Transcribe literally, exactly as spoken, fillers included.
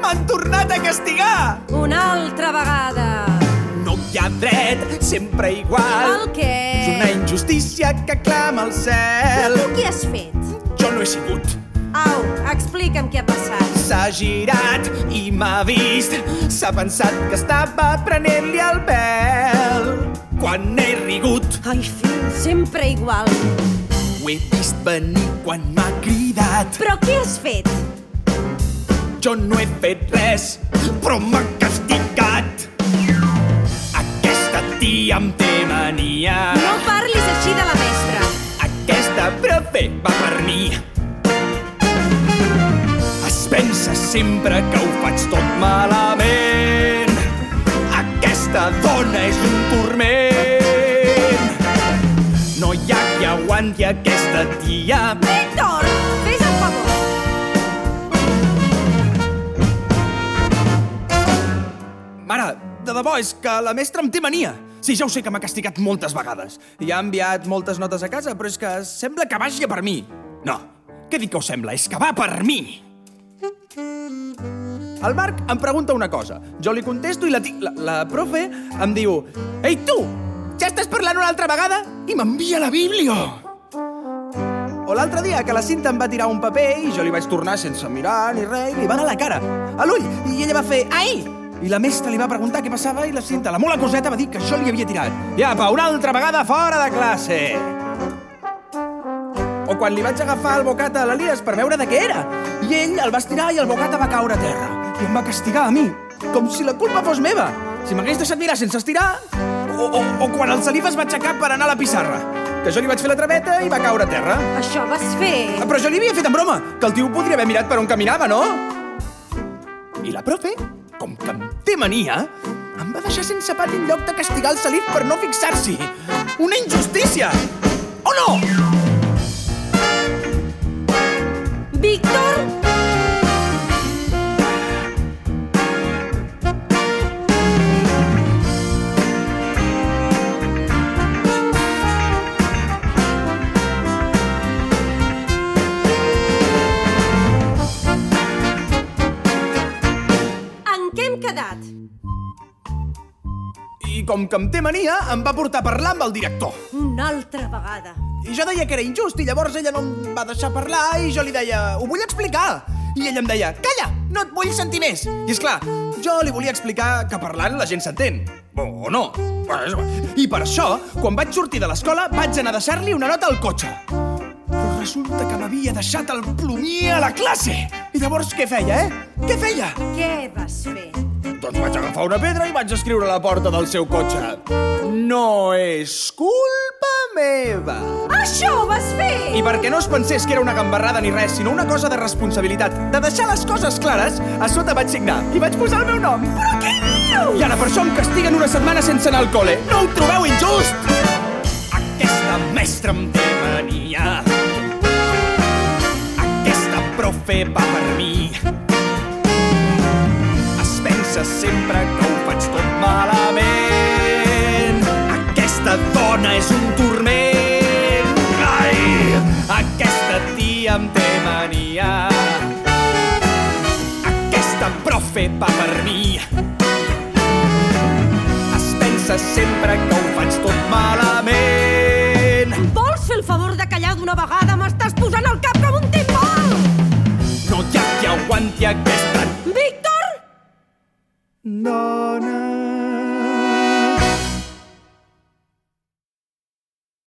M'han tornat a castigar! Una altra vegada! No hi ha dret, sempre igual. El què? És una injustícia que clama al cel. Però tu qui has fet? Jo no he sigut. Au, explica'm què ha passat. S'ha girat i m'ha vist. S'ha pensat que estava prenent-li el pèl. Quan he rigut. Ai, fill, sempre igual. Ho he vist venir quan m'ha cridat. Però què has fet? Jo no he fet res, però m'ha castigat. Aquesta tia em té mania. No parlis així de la mestra. Aquesta profe va per mi. Es pensa sempre que ho faig tot malament. Aquesta dona és un turment. No hi ha qui aguanti aquesta tia. Víctor, fes el favor. Mare, de debò, és que la mestra em té mania. Sí, ja ho sé que m'ha castigat moltes vegades. I ha enviat moltes notes a casa, però és que sembla que vagi per mi. No, què dic que ho sembla? És que va per mi. El Marc em pregunta una cosa. Jo li contesto i la, la, la profe em diu: Ei, tu, ja estàs parlant una altra vegada? I m'envia la Bíblia. O l'altre dia que la Cinta em va tirar un paper i jo li vaig tornar sense mirar ni res i li va anar a la cara, a l'ull, i ella va fer ai! I la mestra li va preguntar què passava i la Cinta, la mola coseta, va dir que això li havia tirat. I apa, una altra vegada fora de classe! O quan li vaig agafar el bocata a l'Elias per veure de què era. I ell el va estirar i el bocata va caure a terra. I em va castigar a mi, com si la culpa fos meva. Si m'hagués deixat mirar sense estirar... O, o, o quan el Salif es va aixecar per anar a la pissarra, que jo li vaig fer la traveta i va caure a terra. Això vas fer... Però jo li havia fet en broma, que el tio podria haver mirat per on caminava, no? I la profe, com que em té mania, em va deixar sense pat en lloc de castigar el Salif per no fixar-s'hi. Una injustícia! O no? Víctor! En què hem quedat? I com que em té mania, em va portar a parlar amb el director. Una altra vegada. I jo deia que era injust, i llavors ella no em va deixar parlar, i jo li deia, ho vull explicar. I ella em deia, calla, no et vull sentir més. I és clar, jo li volia explicar que parlant la gent s'entén. O no. I per això, quan vaig sortir de l'escola, vaig anar a deixar-li una nota al cotxe. Però resulta que m'havia deixat el plomier a la classe. I llavors què feia, eh? Què feia? Què vas fer? Doncs vaig agafar una pedra i vaig escriure a la porta del seu cotxe. No és culpa meva. Això vas fer! I perquè no es pensés que era una gambarrada ni res, sinó una cosa de responsabilitat, de deixar les coses clares, a sota vaig signar i vaig posar el meu nom. Però què dius? I ara per això em castiguen una setmana sense anar al col·le. No ho trobeu injust? Aquesta mestra em té mania. Aquesta profe va per mi. Es pensa sempre que ho faig tot malament. Aquesta dona és un turment. Ai, aquesta tia em té mania. Aquesta profe va per mi. Es pensa sempre que ho faig tot malament. Vols fer el favor de callar d'una vegada? M'estàs posant el cap com un timbal! No hi ha qui aguanti aquesta... Víctor! No.